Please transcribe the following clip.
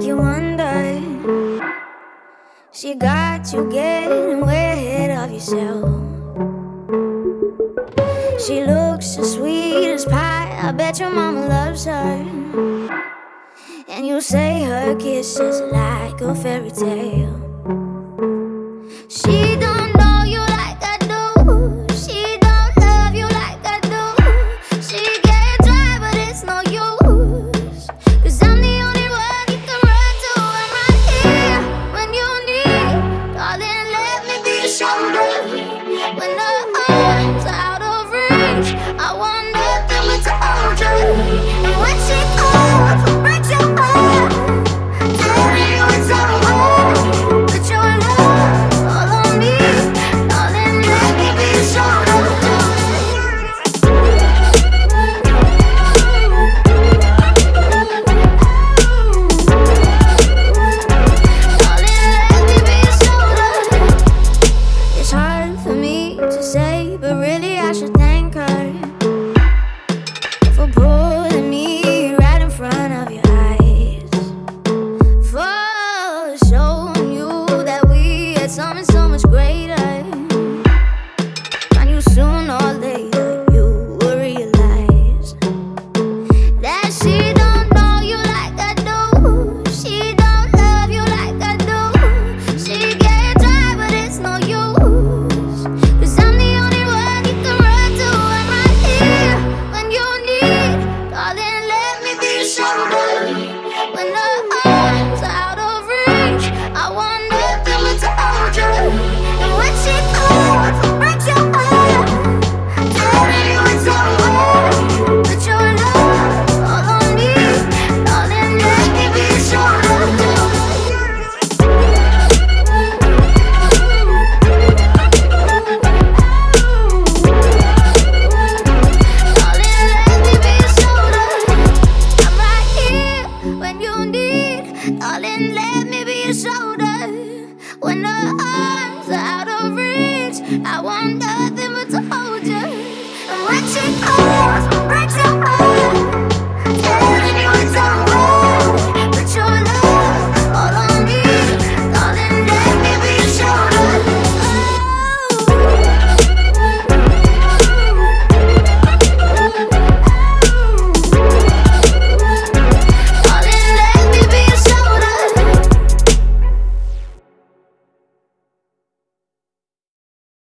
you wonder. She got you getting way ahead of yourself. She looks as sweet as pie, I bet your mama loves her. And you say her kiss is like a fairy tale. She don't know you like I do. She don't love you like I do. She get dry but it's no use, 'cause I'm the only one you can run to. I'm right here when you need. Darling, let me be your shoulder. When the arms are out of reach, I want nothing but to hold you. And when she calls, breaks your heart, tell me it's over. Put your love all on me. Darling, let me be your shoulder. It's hard for me to say, but really I should thank her for putting me right in front of your eyes, for showing you that we had something so much greater. I knew sooner or later you would realize that she don't know you like I do. She don't love you like I do. She get dry but it's no use, 'cause I'm the only one you can run to. I'm right here when you need. Darling, let me be your shoulder. When the arms are out of reach, I want nothing but to hold you. And when she calls, breaks your heart, tell me it's over. Put your love all on me. Darling, let me be your shoulder. Darling, let me be your shoulder. I'm right here when you need. Darling, let me be your shoulder. When the arms are out of reach, I want